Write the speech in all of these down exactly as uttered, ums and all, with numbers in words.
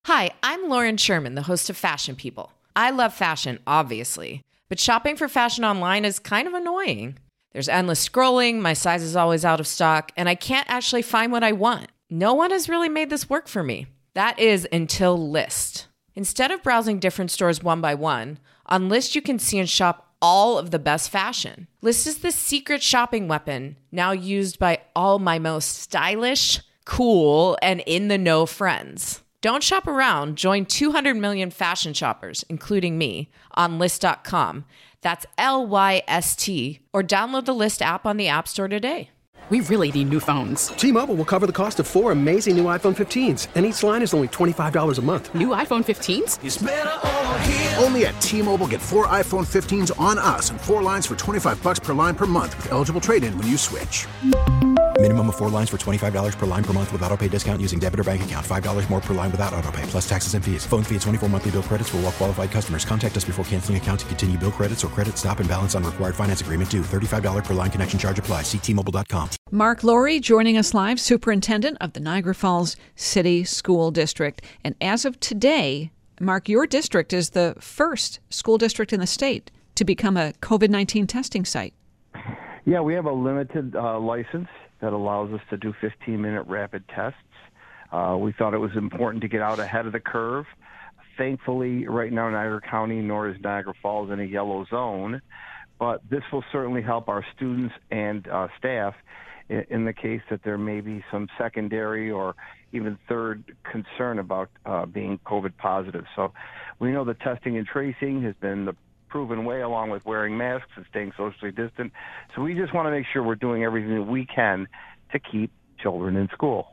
Hi, I'm Lauren Sherman, the host of Fashion People. I love fashion, obviously, but shopping for fashion online is kind of annoying. There's endless scrolling, my size is always out of stock, and I can't actually find what I want. No one has really made this work for me. That is until Lyst. Instead of browsing different stores one by one, on Lyst you can see and shop all of the best fashion. Lyst is the secret shopping weapon, now used by all my most stylish, cool, and in-the-know friends. Don't shop around. Join two hundred million fashion shoppers, including me, on Lyst dot com. That's L Y S T. Or download the Lyst app on the App Store today. We really need new phones. T-Mobile will cover the cost of four amazing new iPhone fifteens, and each line is only twenty-five dollars a month. New iPhone fifteens? It's better over here. Only at T-Mobile, get four iPhone fifteens on us and four lines for twenty-five bucks per line per month with eligible trade-in when you switch. Minimum of four lines for twenty-five dollars per line per month with autopay discount using debit or bank account. five dollars more per line without autopay, plus taxes and fees. Phone fee at twenty-four monthly bill credits for well-qualified customers. Contact us before canceling account to continue bill credits or credit stop and balance on required finance agreement due. thirty-five dollars per line connection charge applies. See T Mobile dot com. Mark Laurie joining us live, Superintendent of the Niagara Falls City School District. And as of today, Mark, your district is the first school district in the state to become a COVID nineteen testing site. Yeah, we have a limited uh, license that allows us to do fifteen-minute rapid tests. Uh, we thought it was important to get out ahead of the curve. Thankfully, right now, Niagara County nor is Niagara Falls in a yellow zone, but this will certainly help our students and uh, staff in, in the case that there may be some secondary or even third concern about uh, being COVID positive. So we know the testing and tracing has been the proven way, along with wearing masks and staying socially distant. So we just want to make sure we're doing everything that we can to keep children in school.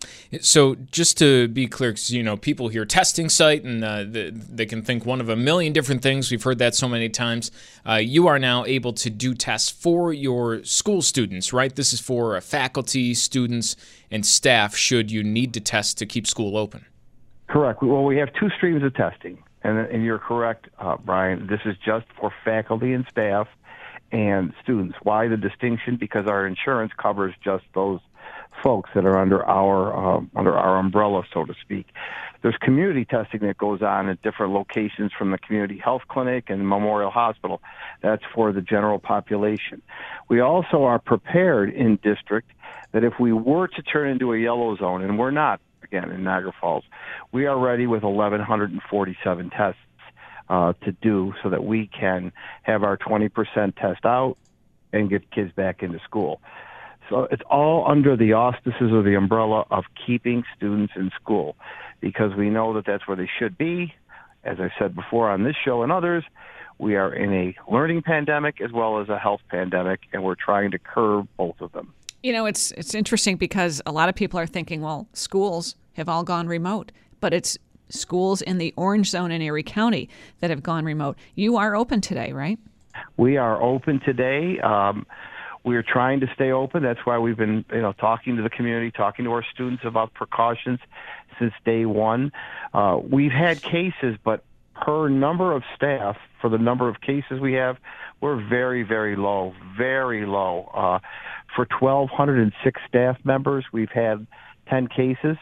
So just to be clear, because, you know, people hear testing site and uh, they, they can think one of a million different things. We've heard that so many times. Uh, you are now able to do tests for your school students, right? This is for uh, faculty, students, and staff should you need to test to keep school open. Correct. Well, we have two streams of testing. And, and you're correct, uh, Brian. This is just for faculty and staff and students. Why the distinction? Because our insurance covers just those folks that are under our uh, under our umbrella, so to speak. There's community testing that goes on at different locations from the community health clinic and Memorial Hospital. That's for the general population. We also are prepared in district that if we were to turn into a yellow zone, and we're not, again, in Niagara Falls, we are ready with eleven forty-seven tests uh, to do so that we can have our twenty percent test out and get kids back into school. So it's all under the auspices or the umbrella of keeping students in school, because we know that that's where they should be. As I said before on this show and others, we are in a learning pandemic as well as a health pandemic, and we're trying to curb both of them. You know, it's it's interesting because a lot of people are thinking, well, schools have all gone remote, but it's schools in the orange zone in Erie County that have gone remote. You are open today, right? We are open today. Um, we are trying to stay open. That's why we've been, you know, talking to the community, talking to our students about precautions since day one. Uh, we've had cases, but per number of staff, for the number of cases we have, we're very, very low, very low. Uh, for one thousand two hundred six staff members, we've had ten cases.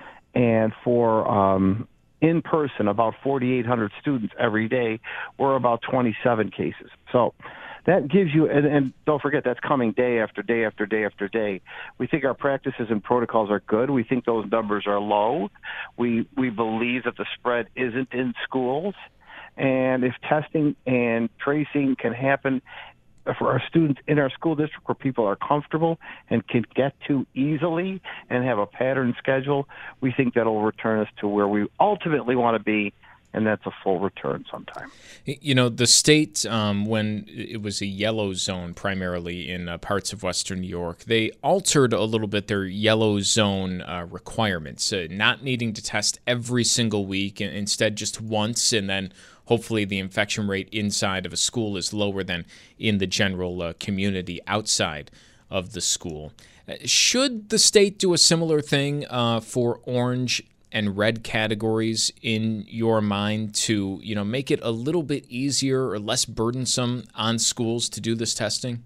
And for um, in-person, about forty-eight hundred students every day, we're about twenty-seven cases. So that gives you, and, and don't forget, that's coming day after day after day after day. We think our practices and protocols are good. We think those numbers are low. We we believe that the spread isn't in schools. And if testing and tracing can happen for our students in our school district where people are comfortable and can get to easily and have a pattern schedule, we think that'll return us to where we ultimately want to be, and that's a full return sometime. You know, the state, um, when it was a yellow zone primarily in uh, parts of Western New York, they altered a little bit their yellow zone uh, requirements, uh, not needing to test every single week, and instead just once, and then hopefully the infection rate inside of a school is lower than in the general uh, community outside of the school. Uh, should the state do a similar thing uh, for orange and red categories in your mind to, you know, make it a little bit easier or less burdensome on schools to do this testing?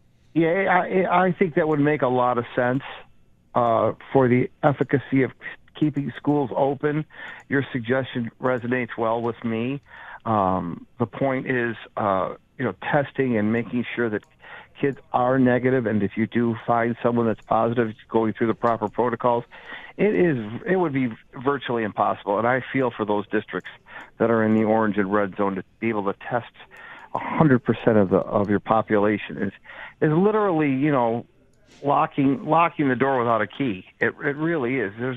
Yeah, I, I think that would make a lot of sense uh, for the efficacy of keeping schools open, your suggestion resonates well with me. Um, the point is, uh, you know, testing and making sure that kids are negative, and if you do find someone that's positive, going through the proper protocols, it is it would be virtually impossible. And I feel for those districts that are in the orange and red zone to be able to test one hundred percent of the of your population is is literally, you know, locking locking the door without a key. It it really is. There's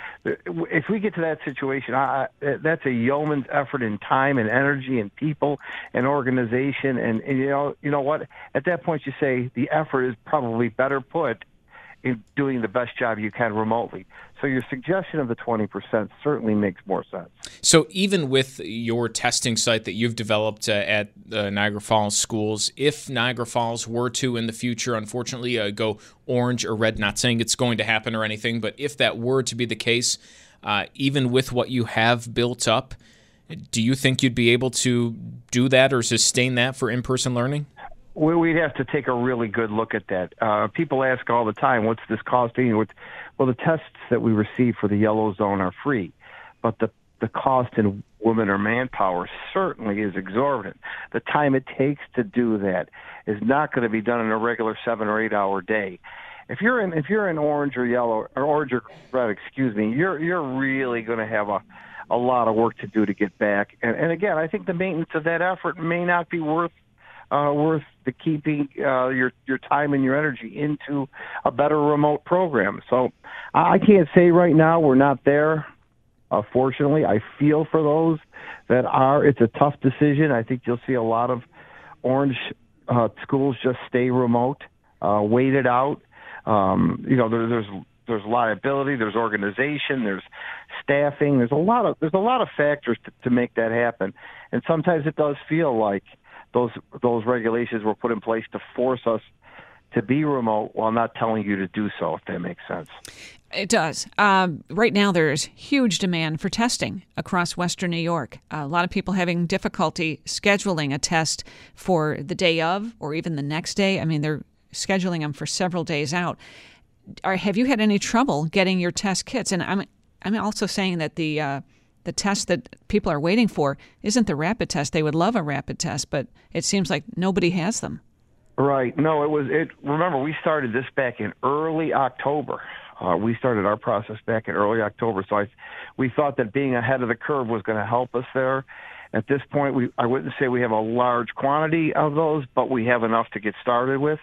if we get to that situation, I, that's a yeoman's effort in time and energy and people and organization. And, and you know, you know what? At that point, you say the effort is probably better put in doing the best job you can remotely. So your suggestion of the twenty percent certainly makes more sense. So even with your testing site that you've developed uh, at uh, Niagara Falls schools, if Niagara Falls were to in the future, unfortunately, uh, go orange or red, not saying it's going to happen or anything, but if that were to be the case, uh, even with what you have built up, do you think you'd be able to do that or sustain that for in-person learning? Well, we'd have to take a really good look at that. Uh, people ask all the time, what's this costing? Well, the tests that we receive for the yellow zone are free, but the, the cost in woman or manpower certainly is exorbitant. The time it takes to do that is not going to be done in a regular seven or eight hour day. If you're in if you're in orange or yellow or orange or red, excuse me, you're you're really going to have a a lot of work to do to get back. And, and again, I think the maintenance of that effort may not be worth Uh, worth the keeping uh, your your time and your energy into a better remote program. So I can't say right now we're not there. Uh, fortunately, I feel for those that are. It's a tough decision. I think you'll see a lot of orange uh, schools just stay remote, uh, wait it out. Um, you know, there, there's there's liability, there's organization, there's staffing. There's a lot of there's a lot of factors to, to make that happen, and sometimes it does feel like those those regulations were put in place to force us to be remote while not telling you to do so, if that makes sense. It does. Um, right now, there's huge demand for testing across Western New York. Uh, a lot of people having difficulty scheduling a test for the day of or even the next day. I mean, they're scheduling them for several days out. Are, have you had any trouble getting your test kits? And I'm I'm also saying that the uh, the test that people are waiting for isn't the rapid test. They would love a rapid test, but it seems like nobody has them. Right. No, it was. It. Remember, we started this back in early October. Uh, we started our process back in early October, so I, we thought that being ahead of the curve was going to help us there. At this point, we I wouldn't say we have a large quantity of those, but we have enough to get started with.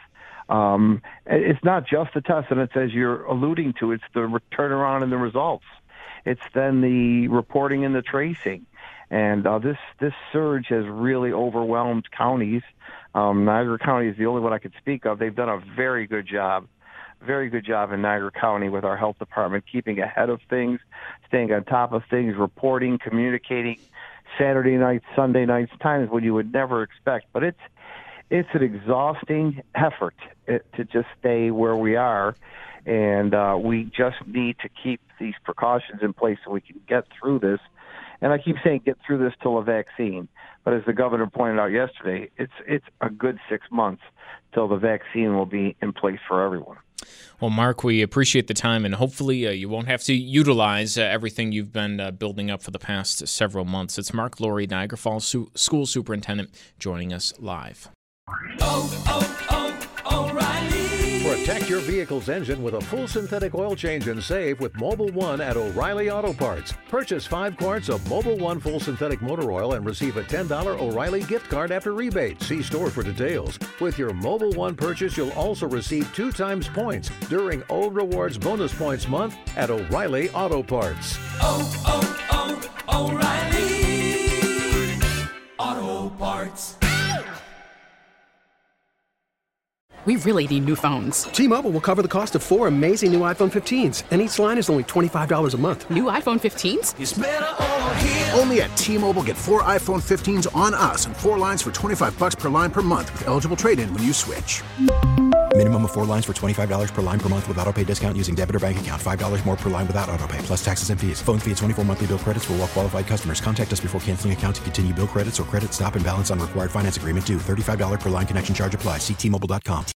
Um, it's not just the test, and it's as you're alluding to, it's the turnaround in the results. It's then the reporting and the tracing. And uh, this this surge has really overwhelmed counties. Um, Niagara County is the only one I could speak of. They've done a very good job, very good job in Niagara County with our health department, keeping ahead of things, staying on top of things, reporting, communicating Saturday nights, Sunday nights, times when you would never expect. But it's it's an exhausting effort to just stay where we are. And uh, we just need to keep these precautions in place so we can get through this. And I keep saying get through this till a vaccine. But as the governor pointed out yesterday, it's it's a good six months till the vaccine will be in place for everyone. Well, Mark, we appreciate the time, and hopefully uh, you won't have to utilize uh, everything you've been uh, building up for the past several months. It's Mark Laurie, Niagara Falls Su- School Superintendent, joining us live. Oh, oh, oh, O'Reilly. Protect your vehicle's engine with a full synthetic oil change and save with Mobil one at O'Reilly Auto Parts. Purchase five quarts of Mobil one full synthetic motor oil and receive a ten dollars O'Reilly gift card after rebate. See store for details. With your Mobil one purchase, you'll also receive two times points during O Rewards Bonus Points Month at O'Reilly Auto Parts. Oh, oh, oh, O'Reilly Auto Parts. We really need new phones. T-Mobile will cover the cost of four amazing new iPhone fifteens, and each line is only twenty-five dollars a month. New iPhone fifteens? It's better over here. Only at T-Mobile, get four iPhone fifteens on us and four lines for twenty-five bucks per line per month with eligible trade-in when you switch. Minimum of four lines for twenty-five dollars per line per month with auto-pay discount using debit or bank account. five dollars more per line without auto-pay, plus taxes and fees. Phone fee at twenty-four monthly bill credits for well-qualified customers. Contact us before canceling account to continue bill credits or credit stop and balance on required finance agreement due. thirty-five dollars per line connection charge applies. See T Mobile dot com.